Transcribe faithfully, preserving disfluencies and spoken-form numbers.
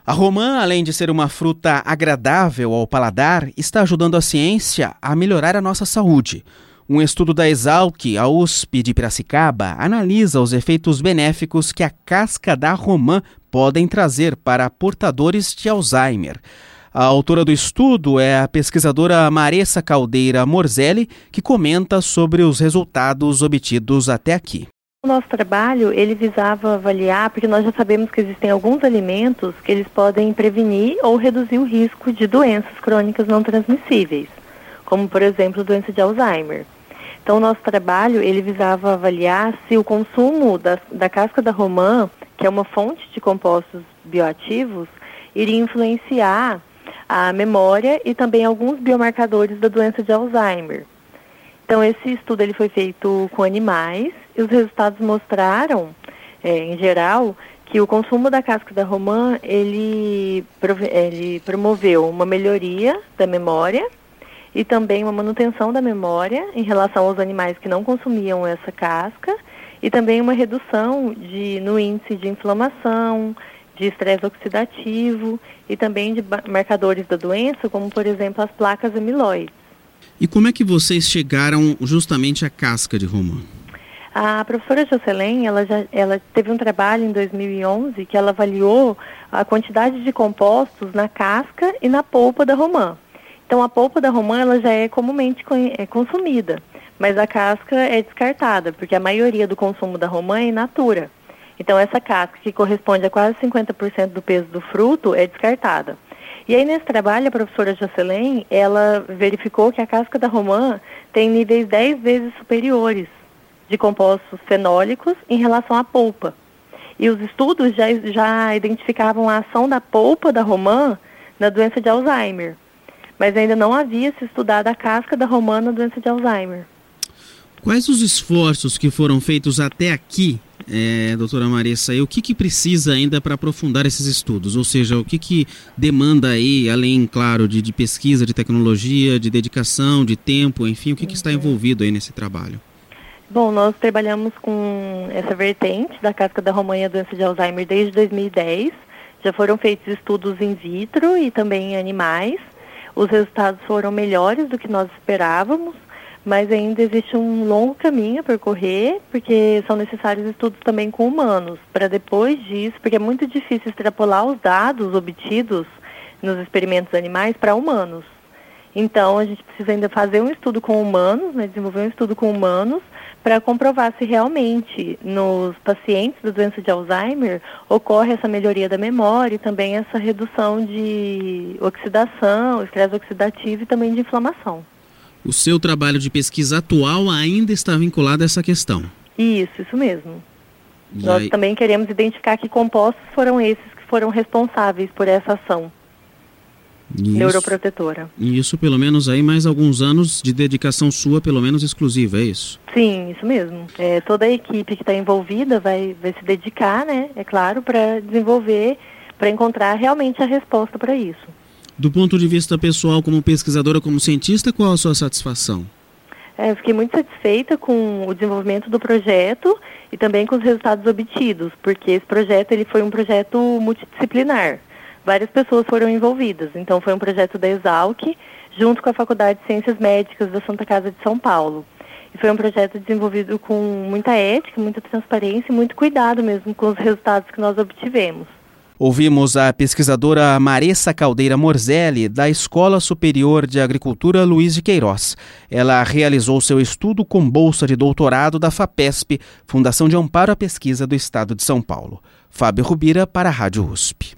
A romã, além de ser uma fruta agradável ao paladar, está ajudando a ciência a melhorar a nossa saúde. Um estudo da Exalc, a U S P de Piracicaba, analisa os efeitos benéficos que a casca da romã podem trazer para portadores de Alzheimer. A autora do estudo é a pesquisadora Maressa Caldeira Morzelli, que comenta sobre os resultados obtidos até aqui. O nosso trabalho, ele visava avaliar, porque nós já sabemos que existem alguns alimentos que eles podem prevenir ou reduzir o risco de doenças crônicas não transmissíveis, como, por exemplo, doença de Alzheimer. Então, o nosso trabalho, ele visava avaliar se o consumo da, da casca da romã, que é uma fonte de compostos bioativos, iria influenciar a memória e também alguns biomarcadores da doença de Alzheimer. Então, esse estudo ele foi feito com animais e os resultados mostraram, é, em geral, que o consumo da casca da romã, ele, ele promoveu uma melhoria da memória e também uma manutenção da memória em relação aos animais que não consumiam essa casca e também uma redução de, no índice de inflamação, de estresse oxidativo e também de marcadores da doença, como, por exemplo, as placas amiloides. E como é que vocês chegaram justamente à casca de romã? A professora Jocelyn, ela, já, ela teve um trabalho em dois mil e onze que ela avaliou a quantidade de compostos na casca e na polpa da romã. Então, a polpa da romã ela já é comumente consumida, mas a casca é descartada, porque a maioria do consumo da romã é in natura. Então, essa casca, que corresponde a quase cinquenta por cento do peso do fruto, é descartada. E aí, nesse trabalho, a professora Jocelyn, ela verificou que a casca da romã tem níveis dez vezes superiores de compostos fenólicos em relação à polpa. E os estudos já, já identificavam a ação da polpa da romã na doença de Alzheimer. Mas ainda não havia se estudado a casca da romã na doença de Alzheimer. Quais os esforços que foram feitos até aqui, é, doutora Maressa, e o que, que precisa ainda para aprofundar esses estudos? Ou seja, o que, que demanda aí, além, claro, de, de pesquisa, de tecnologia, de dedicação, de tempo, enfim, o que, que está envolvido aí nesse trabalho? Bom, nós trabalhamos com essa vertente da casca da romã e a doença de Alzheimer desde dois mil e dez. Já foram feitos estudos in vitro e também em animais. Os resultados foram melhores do que nós esperávamos, mas ainda existe um longo caminho a percorrer, porque são necessários estudos também com humanos, para depois disso, porque é muito difícil extrapolar os dados obtidos nos experimentos animais para humanos. Então, a gente precisa ainda fazer um estudo com humanos, né, desenvolver um estudo com humanos, para comprovar se realmente nos pacientes da doença de Alzheimer ocorre essa melhoria da memória e também essa redução de oxidação, estresse oxidativo e também de inflamação. O seu trabalho de pesquisa atual ainda está vinculado a essa questão? Isso, isso mesmo. E Nós aí... também queremos identificar que compostos foram esses que foram responsáveis por essa ação isso, neuroprotetora. E isso pelo menos aí mais alguns anos de dedicação sua, pelo menos exclusiva, é isso? Sim, isso mesmo. É, toda a equipe que está envolvida vai, vai se dedicar, né, é claro, para desenvolver, para encontrar realmente a resposta para isso. Do ponto de vista pessoal, como pesquisadora, como cientista, qual a sua satisfação? É, eu fiquei muito satisfeita com o desenvolvimento do projeto e também com os resultados obtidos, porque esse projeto ele foi um projeto multidisciplinar. Várias pessoas foram envolvidas, então foi um projeto da Exalc, junto com a Faculdade de Ciências Médicas da Santa Casa de São Paulo. E foi um projeto desenvolvido com muita ética, muita transparência e muito cuidado mesmo com os resultados que nós obtivemos. Ouvimos a pesquisadora Maressa Caldeira Morzelli, da Escola Superior de Agricultura Luiz de Queiroz. Ela realizou seu estudo com bolsa de doutorado da FAPESP, Fundação de Amparo à Pesquisa do Estado de São Paulo. Fábio Rubira, para a Rádio U S P.